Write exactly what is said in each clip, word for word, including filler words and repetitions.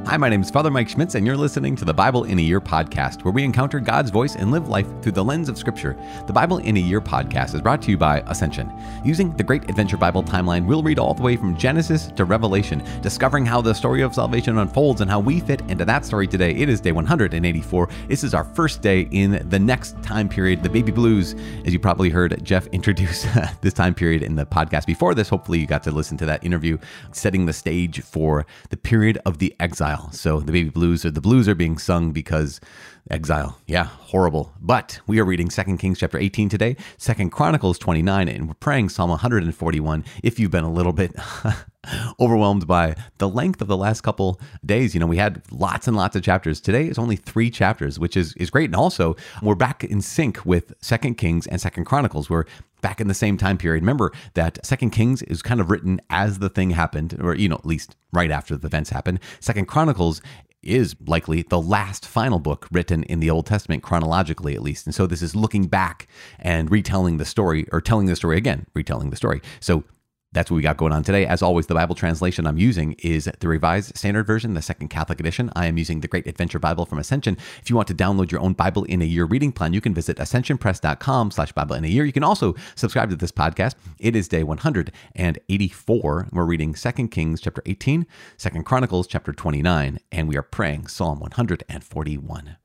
Hi, my name is Father Mike Schmitz, and you're listening to the Bible in a Year podcast, where we encounter God's voice and live life through the lens of Scripture. The Bible in a Year podcast is brought to you by Ascension. Using the Great Adventure Bible timeline, we'll read all the way from Genesis to Revelation, discovering how the story of salvation unfolds and how we fit into that story today. It is day one hundred eighty-four. This is our first day in the next time period, the baby blues. As you probably heard Jeff introduce this time period in the podcast before this, hopefully you got to listen to that interview, setting the stage for the period of the exile. So the baby blues or the blues are being sung because exile. Yeah, horrible. But we are reading Second Kings chapter eighteen today, Second Chronicles twenty-nine, and we're praying Psalm one hundred forty-one. If you've been a little bit overwhelmed by the length of the last couple days, you know, we had lots and lots of chapters. Today is only three chapters, which is, is great. And also, we're back in sync with Second Kings and Second Chronicles. We're back in the same time period. Remember that Second Kings is kind of written as the thing happened, or, you know, at least right after the events happened. Second Chronicles is likely the last final book written in the Old Testament, chronologically at least. And so this is looking back and retelling the story, or telling the story again, retelling the story. So that's what we got going on today. As always, the Bible translation I'm using is the Revised Standard Version, the Second Catholic Edition. I am using the Great Adventure Bible from Ascension. If you want to download your own Bible in a Year reading plan, you can visit ascensionpress.com slash Bible in a Year. You can also subscribe to this podcast. It is day one hundred eighty-four. We're reading Second Kings chapter eighteen, Second Chronicles chapter twenty-nine, and we are praying Psalm one hundred forty-one.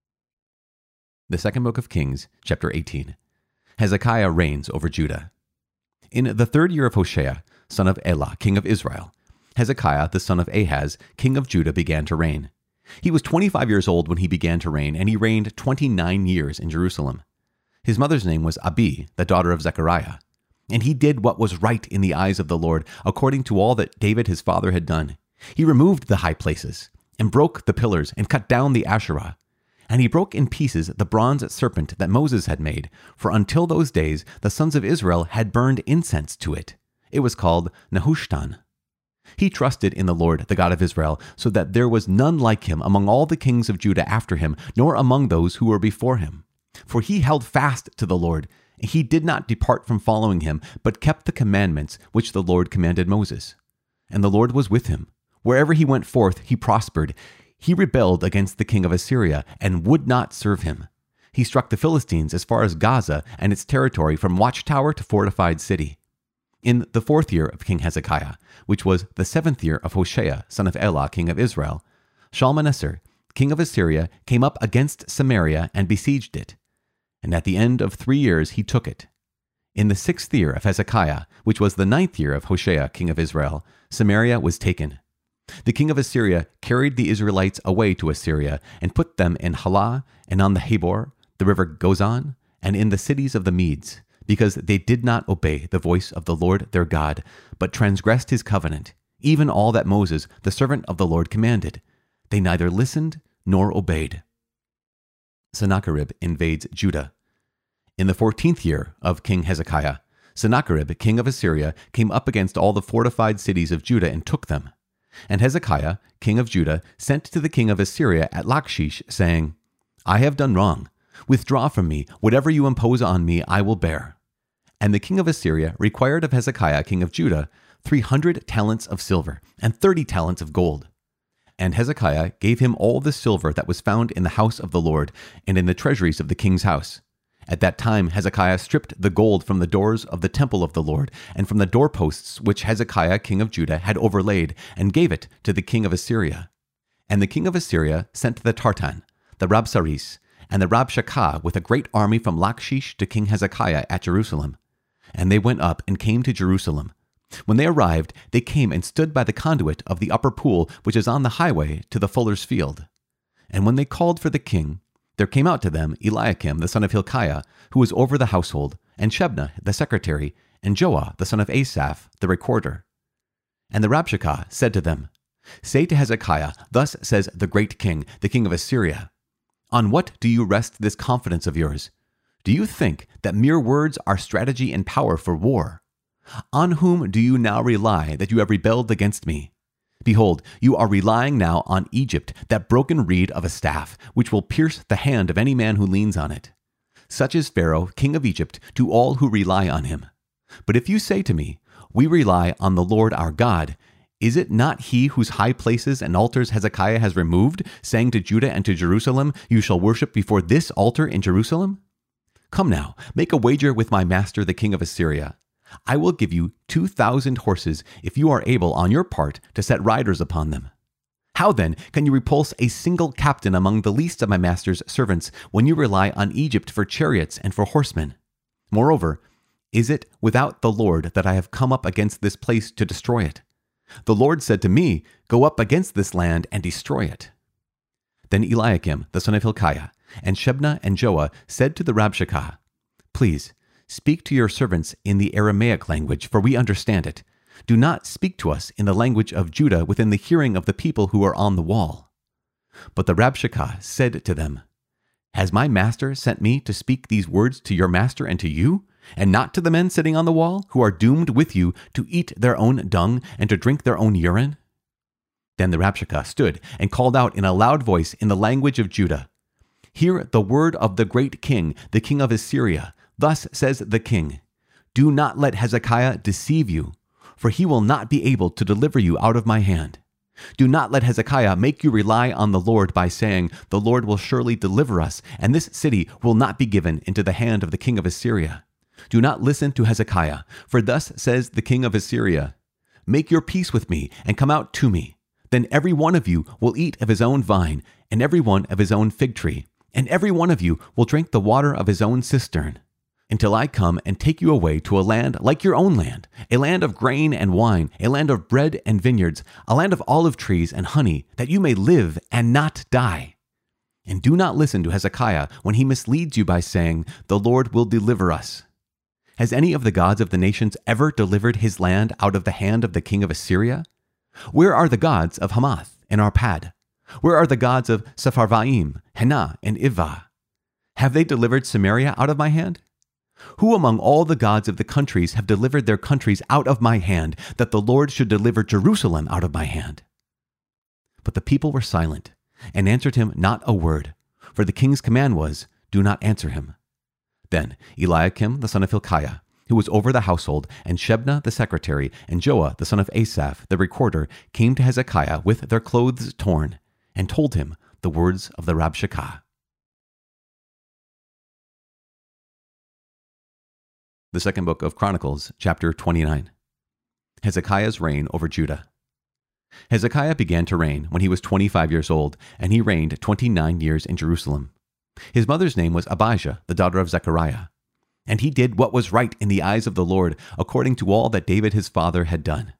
The Second Book of Kings, chapter eighteen. Hezekiah reigns over Judah. In the third year of Hoshea, son of Elah, king of Israel, Hezekiah, the son of Ahaz, king of Judah, began to reign. He was twenty-five years old when he began to reign, and he reigned twenty-nine years in Jerusalem. His mother's name was Abi, the daughter of Zechariah. And he did what was right in the eyes of the Lord, according to all that David his father had done. He removed the high places, and broke the pillars, and cut down the Asherah. And he broke in pieces the bronze serpent that Moses had made, for until those days the sons of Israel had burned incense to it. It was called Nehushtan. He trusted in the Lord, the God of Israel, so that there was none like him among all the kings of Judah after him, nor among those who were before him. For he held fast to the Lord. He did not depart from following him, but kept the commandments which the Lord commanded Moses. And the Lord was with him. Wherever he went forth, he prospered. He rebelled against the king of Assyria and would not serve him. He struck the Philistines as far as Gaza and its territory, from watchtower to fortified city. In the fourth year of King Hezekiah, which was the seventh year of Hoshea, son of Elah, king of Israel, Shalmaneser, king of Assyria, came up against Samaria and besieged it. And at the end of three years he took it. In the sixth year of Hezekiah, which was the ninth year of Hoshea, king of Israel, Samaria was taken. The king of Assyria carried the Israelites away to Assyria and put them in Halah and on the Habor, the river Gozan, and in the cities of the Medes, because they did not obey the voice of the Lord their God, but transgressed his covenant, even all that Moses, the servant of the Lord, commanded. They neither listened nor obeyed. Sennacherib invades Judah. In the fourteenth year of King Hezekiah, Sennacherib, king of Assyria, came up against all the fortified cities of Judah and took them. And Hezekiah, king of Judah, sent to the king of Assyria at Lachish, saying, I have done wrong. Withdraw from me. Whatever you impose on me, I will bear. And the king of Assyria required of Hezekiah, king of Judah, three hundred talents of silver and thirty talents of gold. And Hezekiah gave him all the silver that was found in the house of the Lord and in the treasuries of the king's house. At that time Hezekiah stripped the gold from the doors of the temple of the Lord and from the doorposts which Hezekiah king of Judah had overlaid, and gave it to the king of Assyria. And the king of Assyria sent the Tartan, the Rabsaris, and the Rabshakeh with a great army from Lachish to King Hezekiah at Jerusalem. And they went up and came to Jerusalem. When they arrived, they came and stood by the conduit of the upper pool which is on the highway to the fuller's field. And when they called for the king, there came out to them Eliakim the son of Hilkiah, who was over the household, and Shebna the secretary, and Joah the son of Asaph the recorder. And the Rabshakeh said to them, Say to Hezekiah, Thus says the great king, the king of Assyria, On what do you rest this confidence of yours? Do you think that mere words are strategy and power for war? On whom do you now rely that you have rebelled against me? Behold, you are relying now on Egypt, that broken reed of a staff, which will pierce the hand of any man who leans on it. Such is Pharaoh, king of Egypt, to all who rely on him. But if you say to me, We rely on the Lord our God, Is it not he whose high places and altars Hezekiah has removed, saying to Judah and to Jerusalem, you shall worship before this altar in Jerusalem? Come now, make a wager with my master the king of Assyria. I will give you two thousand horses if you are able on your part to set riders upon them. How then can you repulse a single captain among the least of my master's servants when you rely on Egypt for chariots and for horsemen? Moreover, is it without the Lord that I have come up against this place to destroy it? The Lord said to me, go up against this land and destroy it. Then Eliakim, the son of Hilkiah, and Shebna and Joah said to the Rabshakeh, please, speak to your servants in the Aramaic language, for we understand it. Do not speak to us in the language of Judah within the hearing of the people who are on the wall. But the Rabshakeh said to them, has my master sent me to speak these words to your master and to you, and not to the men sitting on the wall, who are doomed with you to eat their own dung and to drink their own urine? Then the Rabshakeh stood and called out in a loud voice in the language of Judah, hear the word of the great king, the king of Assyria. Thus says the king, do not let Hezekiah deceive you, for he will not be able to deliver you out of my hand. Do not let Hezekiah make you rely on the Lord by saying, the Lord will surely deliver us, and this city will not be given into the hand of the king of Assyria. Do not listen to Hezekiah, for thus says the king of Assyria, make your peace with me and come out to me. Then every one of you will eat of his own vine, and every one of his own fig tree, and every one of you will drink the water of his own cistern, until I come and take you away to a land like your own land, a land of grain and wine, a land of bread and vineyards, a land of olive trees and honey, that you may live and not die. And do not listen to Hezekiah when he misleads you by saying, the Lord will deliver us. Has any of the gods of the nations ever delivered his land out of the hand of the king of Assyria? Where are the gods of Hamath and Arpad? Where are the gods of Sepharvaim, Hena, and Ivvah? Have they delivered Samaria out of my hand? Who among all the gods of the countries have delivered their countries out of my hand, that the Lord should deliver Jerusalem out of my hand? But the people were silent, and answered him not a word, for the king's command was, do not answer him. Then Eliakim the son of Hilkiah, who was over the household, and Shebna the secretary, and Joah the son of Asaph the recorder, came to Hezekiah with their clothes torn, and told him the words of the Rabshakeh. The second book of Chronicles, chapter twenty-nine. Hezekiah's reign over Judah. Hezekiah began to reign when he was twenty-five years old, and he reigned twenty-nine years in Jerusalem. His mother's name was Abijah, the daughter of Zechariah. And he did what was right in the eyes of the Lord, according to all that David his father had done.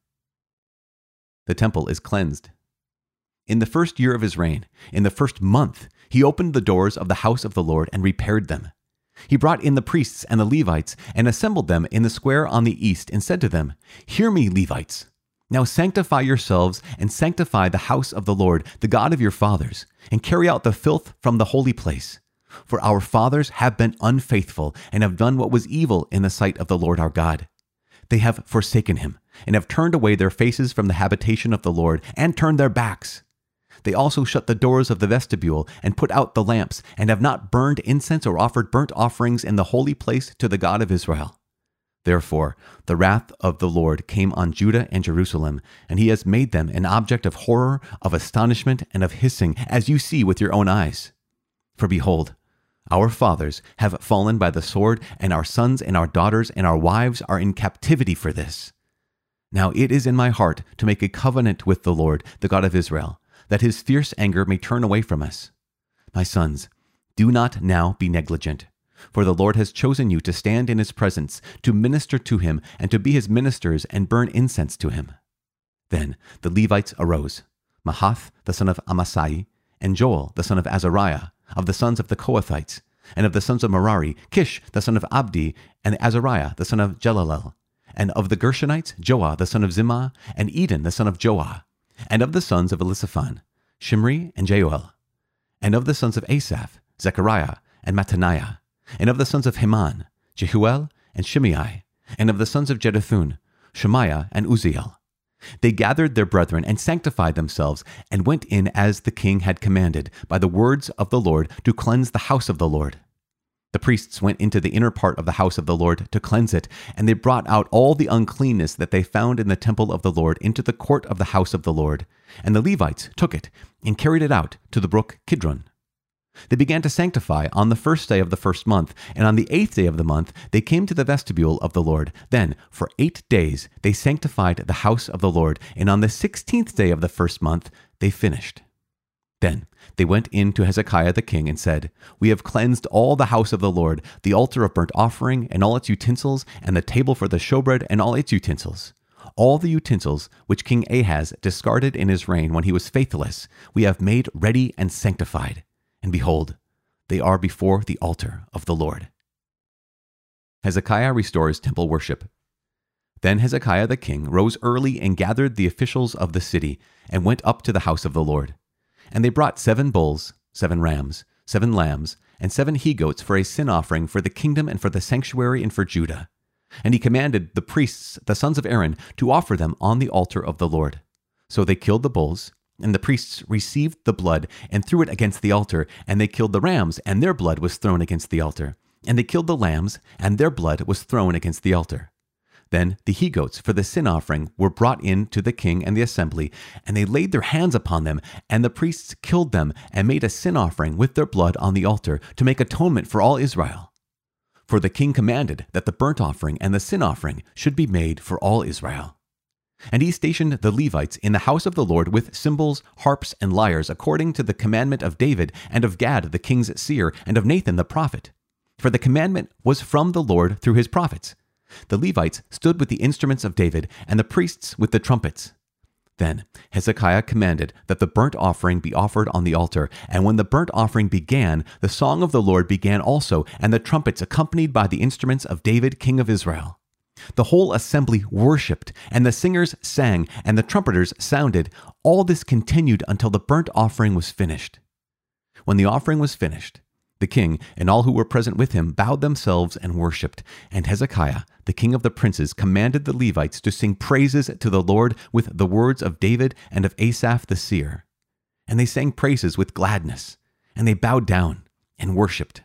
The temple is cleansed. In the first year of his reign, in the first month, he opened the doors of the house of the Lord and repaired them. He brought in the priests and the Levites and assembled them in the square on the east and said to them, hear me, Levites. Now sanctify yourselves and sanctify the house of the Lord, the God of your fathers, and carry out the filth from the holy place. For our fathers have been unfaithful and have done what was evil in the sight of the Lord our God. They have forsaken him and have turned away their faces from the habitation of the Lord and turned their backs. They also shut the doors of the vestibule and put out the lamps and have not burned incense or offered burnt offerings in the holy place to the God of Israel. Therefore, the wrath of the Lord came on Judah and Jerusalem, and he has made them an object of horror, of astonishment, and of hissing, as you see with your own eyes. For behold, our fathers have fallen by the sword, and our sons and our daughters and our wives are in captivity for this. Now it is in my heart to make a covenant with the Lord, the God of Israel, that his fierce anger may turn away from us. My sons, do not now be negligent, for the Lord has chosen you to stand in his presence, to minister to him, and to be his ministers and burn incense to him. Then the Levites arose, Mahath the son of Amasai, and Joel the son of Azariah, of the sons of the Kohathites, and of the sons of Merari, Kish the son of Abdi, and Azariah the son of Jelalel, and of the Gershonites, Joah the son of Zimmah, and Eden the son of Joah, and of the sons of Elisaphan, Shimri and Jeuel, and of the sons of Asaph, Zechariah and Mattaniah, and of the sons of Heman, Jehuel and Shimei, and of the sons of Jeduthun, Shemaiah and Uzziel. They gathered their brethren and sanctified themselves, and went in as the king had commanded, by the words of the Lord, to cleanse the house of the Lord. The priests went into the inner part of the house of the Lord to cleanse it, and they brought out all the uncleanness that they found in the temple of the Lord into the court of the house of the Lord. And the Levites took it and carried it out to the brook Kidron. They began to sanctify on the first day of the first month, and on the eighth day of the month they came to the vestibule of the Lord. Then, for eight days, they sanctified the house of the Lord, and on the sixteenth day of the first month they finished. Then they went in to Hezekiah the king and said, "We have cleansed all the house of the Lord, the altar of burnt offering and all its utensils, and the table for the showbread and all its utensils. All the utensils which King Ahaz discarded in his reign when he was faithless, we have made ready and sanctified. And behold, they are before the altar of the Lord." Hezekiah restores temple worship. Then Hezekiah the king rose early and gathered the officials of the city and went up to the house of the Lord. And they brought seven bulls, seven rams, seven lambs, and seven he-goats for a sin offering for the kingdom and for the sanctuary and for Judah. And he commanded the priests, the sons of Aaron, to offer them on the altar of the Lord. So they killed the bulls, and the priests received the blood and threw it against the altar, and they killed the rams, and their blood was thrown against the altar. And they killed the lambs, and their blood was thrown against the altar. Then the he-goats for the sin offering were brought in to the king and the assembly, and they laid their hands upon them, and the priests killed them and made a sin offering with their blood on the altar to make atonement for all Israel. For the king commanded that the burnt offering and the sin offering should be made for all Israel. And he stationed the Levites in the house of the Lord with cymbals, harps, and lyres, according to the commandment of David and of Gad the king's seer and of Nathan the prophet. For the commandment was from the Lord through his prophets. The Levites stood with the instruments of David, and the priests with the trumpets. Then Hezekiah commanded that the burnt offering be offered on the altar, and when the burnt offering began, the song of the Lord began also, and the trumpets accompanied by the instruments of David king of Israel. The whole assembly worshipped, and the singers sang, and the trumpeters sounded. All this continued until the burnt offering was finished. When the offering was finished, the king and all who were present with him bowed themselves and worshipped, and Hezekiah, the king of the princes, commanded the Levites to sing praises to the Lord with the words of David and of Asaph the seer. And they sang praises with gladness, and they bowed down and worshipped.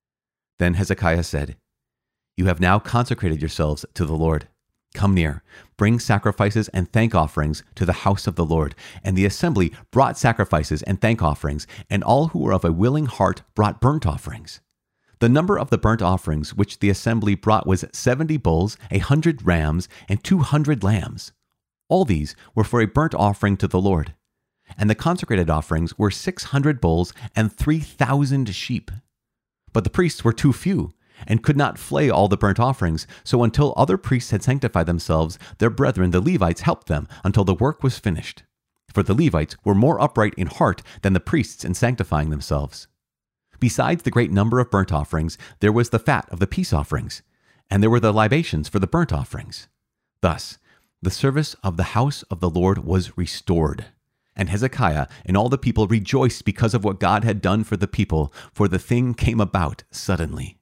Then Hezekiah said, "You have now consecrated yourselves to the Lord. Come near, bring sacrifices and thank offerings to the house of the Lord." And the assembly brought sacrifices and thank offerings, and all who were of a willing heart brought burnt offerings. The number of the burnt offerings which the assembly brought was seventy bulls, a hundred rams, and two hundred lambs. All these were for a burnt offering to the Lord. And the consecrated offerings were six hundred bulls and three thousand sheep. But the priests were too few, and could not flay all the burnt offerings. So until other priests had sanctified themselves, their brethren the Levites helped them until the work was finished. For the Levites were more upright in heart than the priests in sanctifying themselves. Besides the great number of burnt offerings, there was the fat of the peace offerings, and there were the libations for the burnt offerings. Thus, the service of the house of the Lord was restored. And Hezekiah and all the people rejoiced because of what God had done for the people, for the thing came about suddenly.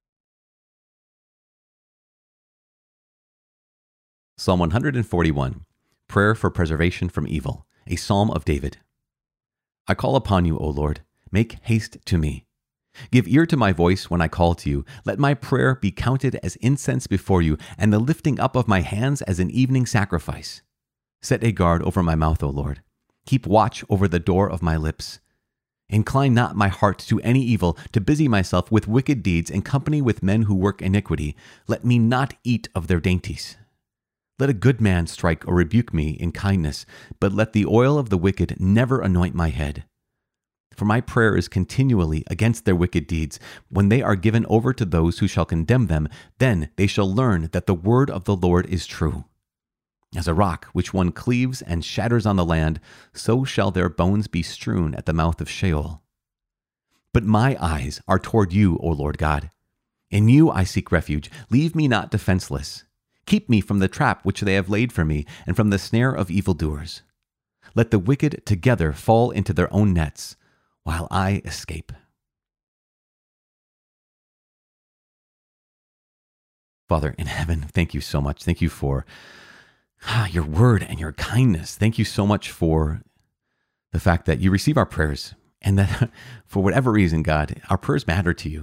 Psalm one forty-one, Prayer for Preservation from Evil, a Psalm of David. I call upon you, O Lord. Make haste to me. Give ear to my voice when I call to you. Let my prayer be counted as incense before you, and the lifting up of my hands as an evening sacrifice. Set a guard over my mouth, O Lord. Keep watch over the door of my lips. Incline not my heart to any evil, to busy myself with wicked deeds in company with men who work iniquity. Let me not eat of their dainties. Let a good man strike or rebuke me in kindness, but let the oil of the wicked never anoint my head. For my prayer is continually against their wicked deeds. When they are given over to those who shall condemn them, then they shall learn that the word of the Lord is true. As a rock which one cleaves and shatters on the land, so shall their bones be strewn at the mouth of Sheol. But my eyes are toward you, O Lord God. In you I seek refuge. Leave me not defenseless. Keep me from the trap which they have laid for me, and from the snare of evildoers. Let the wicked together fall into their own nets, while I escape. Father in heaven, thank you so much. Thank you for ah, your word and your kindness. Thank you so much for the fact that you receive our prayers, and that for whatever reason, God, our prayers matter to you.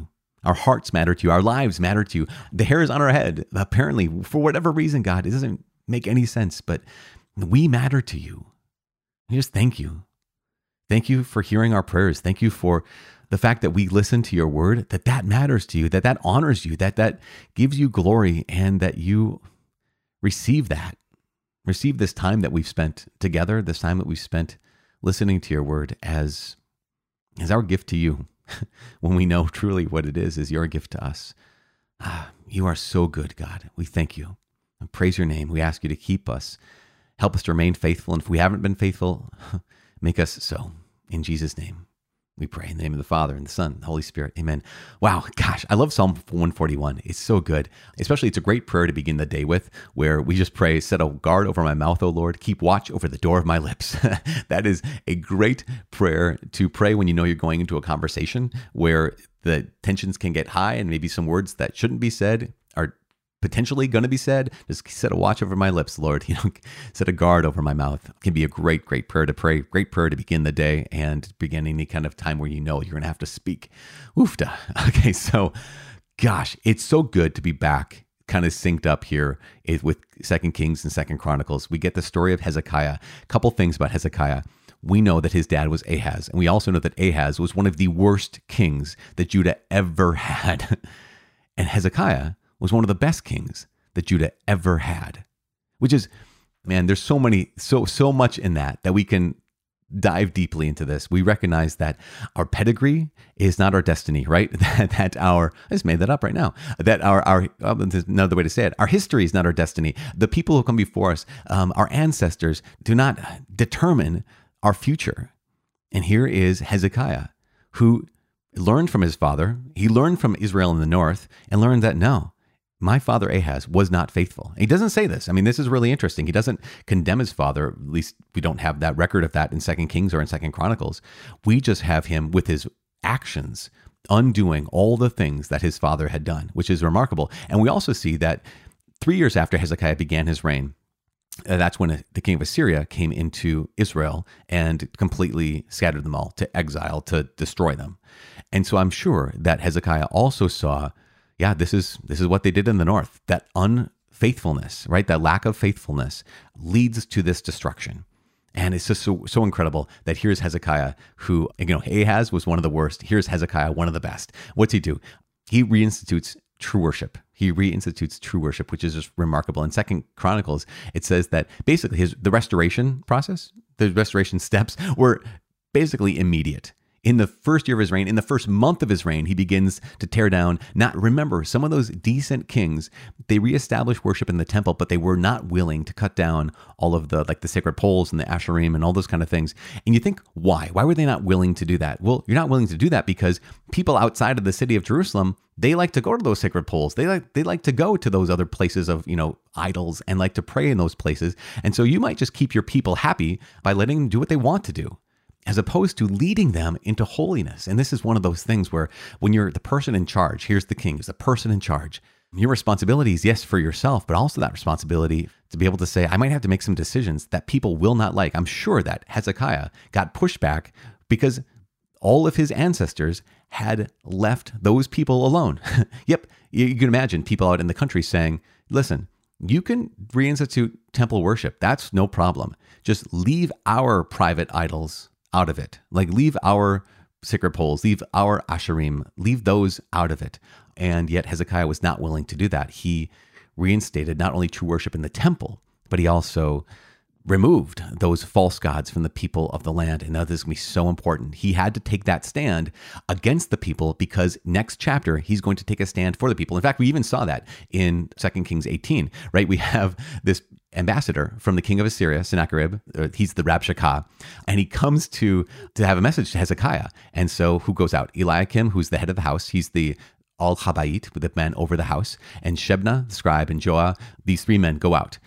Our hearts matter to you. Our lives matter to you. The hairs on our head, apparently, for whatever reason, God, it doesn't make any sense, but we matter to you. We just thank you. Thank you for hearing our prayers. Thank you for the fact that we listen to your word, that that matters to you, that that honors you, that that gives you glory, and that you receive that. Receive this time that we've spent together, this time that we've spent listening to your word as, as our gift to you. When we know truly what it is, is your gift to us. Ah, you are so good, God. We thank you and praise your name. We ask you to keep us, help us to remain faithful. And if we haven't been faithful, make us so. In Jesus' name, we pray in the name of the Father and the Son and the Holy Spirit. Amen. Wow. Gosh, I love Psalm one forty-one. It's so good. Especially, it's a great prayer to begin the day with, where we just pray, set a guard over my mouth, O Lord. Keep watch over the door of my lips. That is a great prayer to pray when you know you're going into a conversation where the tensions can get high and maybe some words that shouldn't be said are potentially going to be said. Just set a watch over my lips, Lord. You know, set a guard over my mouth. It can be a great, great prayer to pray, great prayer to begin the day and begin any kind of time where you know you're going to have to speak. Oofda. Okay, so gosh, it's so good to be back, kind of synced up here with Second Kings and Second Chronicles. We get the story of Hezekiah. A couple things about Hezekiah. We know that his dad was Ahaz, and we also know that Ahaz was one of the worst kings that Judah ever had. And Hezekiah was one of the best kings that Judah ever had, which is, man, there's so many, so, so much in that, that we can dive deeply into this. We recognize that our pedigree is not our destiny, right? That, that our, I just made that up right now, that our, our, oh, there's another way to say it. Our history is not our destiny. The people who come before us, um, our ancestors, do not determine our future. And here is Hezekiah, who learned from his father. He learned from Israel in the north and learned that no, my father Ahaz was not faithful. He doesn't say this. I mean, this is really interesting. He doesn't condemn his father. At least we don't have that record of that in Second Kings or in Second Chronicles. We just have him with his actions undoing all the things that his father had done, which is remarkable. And we also see that three years after Hezekiah began his reign, Uh, that's when the king of Assyria came into Israel and completely scattered them all to exile, to destroy them. And so I'm sure that Hezekiah also saw, yeah, this is this is what they did in the north. That unfaithfulness, right? That lack of faithfulness leads to this destruction. And it's just so, so incredible that here's Hezekiah, who, you know, Ahaz was one of the worst. Here's Hezekiah, one of the best. What's he do? He reinstitutes true worship. He reinstitutes true worship, which is just remarkable. In Second Chronicles, it says that basically his the restoration process, the restoration steps were basically immediate. In the first year of his reign, in the first month of his reign, he begins to tear down. Not remember, some of those decent kings, they reestablished worship in the temple, but they were not willing to cut down all of the like the sacred poles and the Asherim and all those kind of things. And you think, why? Why were they not willing to do that? Well, you're not willing to do that because people outside of the city of Jerusalem, they like to go to those sacred poles. They like they like to go to those other places of, you know, idols and like to pray in those places. And so you might just keep your people happy by letting them do what they want to do, as opposed to leading them into holiness. And this is one of those things where when you're the person in charge, here's the king, is the person in charge. Your responsibility is, yes, for yourself, but also that responsibility to be able to say, I might have to make some decisions that people will not like. I'm sure that Hezekiah got pushback because all of his ancestors had left those people alone. Yep, you can imagine people out in the country saying, listen, you can reinstitute temple worship. That's no problem. Just leave our private idols out of it. Like leave our sacred poles, leave our Asherim, leave those out of it. And yet Hezekiah was not willing to do that. He reinstated not only true worship in the temple, but he also removed those false gods from the people of the land. And that is going to be so important. He had to take that stand against the people because next chapter, he's going to take a stand for the people. In fact, we even saw that in Second Kings eighteen, right? We have this ambassador from the king of Assyria, Sennacherib. He's the Rabshakeh, and he comes to, to have a message to Hezekiah. And so who goes out? Eliakim, who's the head of the house. He's the Al-Habayit, the man over the house. And Shebna, the scribe, and Joah, these three men go out.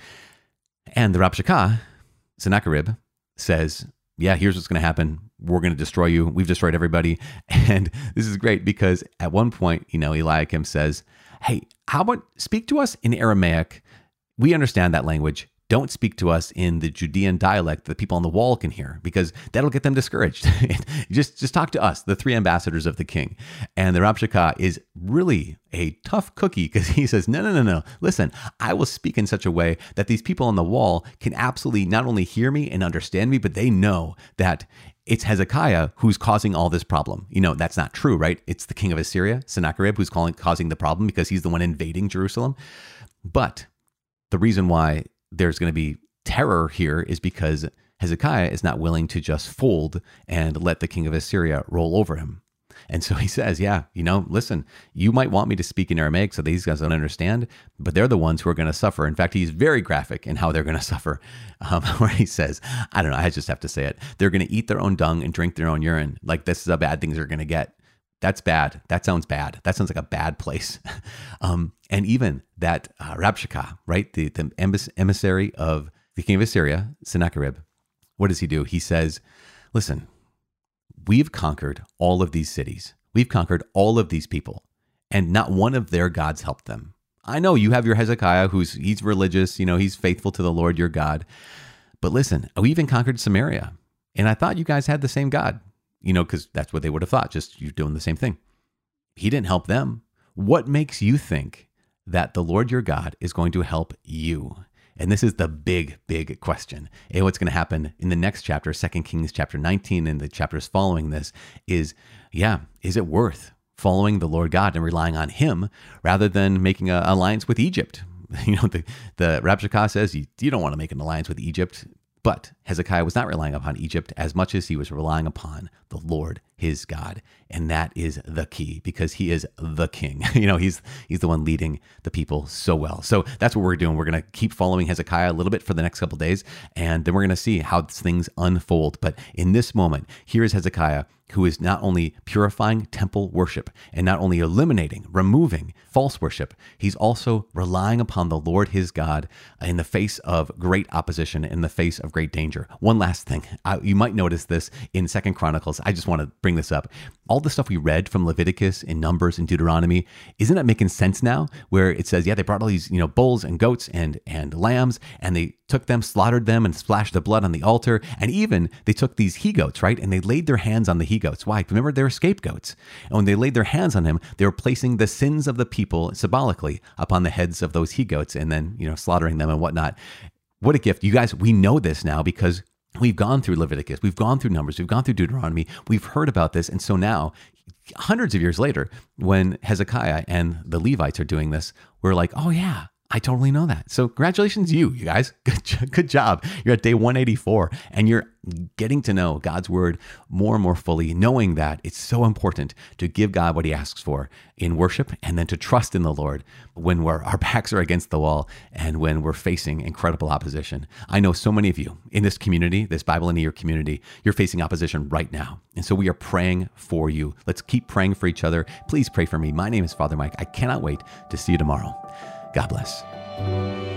And the Rabshakeh, Sennacherib, says, yeah, here's what's going to happen. We're going to destroy you. We've destroyed everybody. And this is great because at one point, you know, Eliakim says, hey, how about speak to us in Aramaic? We understand that language. Don't speak to us in the Judean dialect that the people on the wall can hear, because that'll get them discouraged. just, just talk to us, the three ambassadors of the king. And the Rabshakeh is really a tough cookie, because he says, no, no, no, no. Listen, I will speak in such a way that these people on the wall can absolutely not only hear me and understand me, but they know that it's Hezekiah who's causing all this problem. You know, that's not true, right? It's the king of Assyria, Sennacherib, who's calling, causing the problem because he's the one invading Jerusalem. But the reason why there's going to be terror here is because Hezekiah is not willing to just fold and let the king of Assyria roll over him. And so he says, yeah, you know, listen, you might want me to speak in Aramaic so these guys don't understand, but they're the ones who are going to suffer. In fact, he's very graphic in how they're going to suffer, um, where he says, I don't know, I just have to say it. They're going to eat their own dung and drink their own urine. Like, this is how bad things are going to get. That's bad. That sounds bad. That sounds like a bad place. um, and even that uh, Rabshakeh, right, the, the emiss- emissary of the king of Assyria, Sennacherib, what does he do? He says, listen, we've conquered all of these cities. We've conquered all of these people, and not one of their gods helped them. I know you have your Hezekiah, who's he's religious, you know, he's faithful to the Lord your God. But listen, we even conquered Samaria, and I thought you guys had the same God. You know, because that's what they would have thought, just you doing the same thing. He didn't help them. What makes you think that the Lord your God is going to help you? And this is the big, big question. And what's going to happen in the next chapter, Second Kings chapter nineteen, and the chapters following this is, yeah, is it worth following the Lord God and relying on him rather than making an alliance with Egypt? You know, the, the Rabshakeh says, you, you don't want to make an alliance with Egypt. But Hezekiah was not relying upon Egypt as much as he was relying upon the Lord, his God. And that is the key, because he is the king. You know, he's he's the one leading the people so well. So that's what we're doing. We're going to keep following Hezekiah a little bit for the next couple of days, and then we're going to see how things unfold. But in this moment, here is Hezekiah, who is not only purifying temple worship and not only eliminating, removing false worship, he's also relying upon the Lord his God in the face of great opposition, in the face of great danger. One last thing, I, you might notice this in Second Chronicles. I just want to bring this up. All the stuff we read from Leviticus and Numbers and Deuteronomy, isn't that making sense now? Where it says, yeah, they brought all these, you know, bulls and goats and and lambs, and they took them, slaughtered them, and splashed the blood on the altar. And even they took these he-goats, right? And they laid their hands on the he-goats. Why? Remember, they were scapegoats. And when they laid their hands on him, they were placing the sins of the people symbolically upon the heads of those he-goats, and then, you know, slaughtering them and whatnot. What a gift. You guys, we know this now because we've gone through Leviticus, we've gone through Numbers, we've gone through Deuteronomy, we've heard about this. And so now, hundreds of years later, when Hezekiah and the Levites are doing this, we're like, oh yeah, I totally know that. So congratulations, you, you guys. Good, good job. You're at day one eighty-four, and you're getting to know God's word more and more fully, knowing that it's so important to give God what he asks for in worship, and then to trust in the Lord when we're, our backs are against the wall and when we're facing incredible opposition. I know so many of you in this community, this Bible in a Year community, you're facing opposition right now. And so we are praying for you. Let's keep praying for each other. Please pray for me. My name is Father Mike. I cannot wait to see you tomorrow. God bless.